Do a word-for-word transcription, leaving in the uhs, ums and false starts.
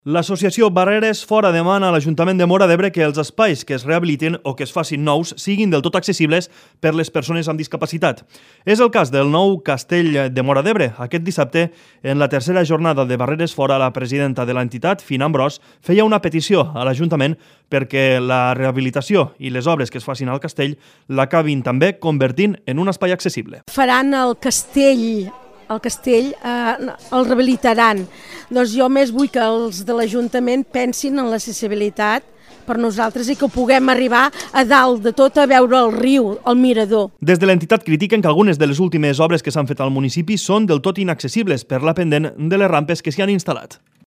L'associació Barreres Fora demana a l'Ajuntament de Móra d'Ebre que els espais que es rehabilitin o que es facin nous siguin del tot accessibles per les persones amb discapacitat. És el cas del nou castell de Móra d'Ebre. Aquest dissabte, en la tercera jornada de Barreres Fora, la presidenta de l'entitat, Fina Ambrós, feia una petició a l'Ajuntament perquè la rehabilitació i les obres que es facin al castell l'acabin també convertint en un espai accessible. Faran el castell el castell eh, el rehabilitaran. Doncs jo més vull que els de l'Ajuntament pensin en l'accessibilitat per nosaltres i que puguem arribar a dalt de tot a veure el riu, el mirador. Des de l'entitat critiquen que algunes de les últimes obres que s'han fet al municipi són del tot inaccessibles per la pendent de les rampes que s'hi han instal·lat.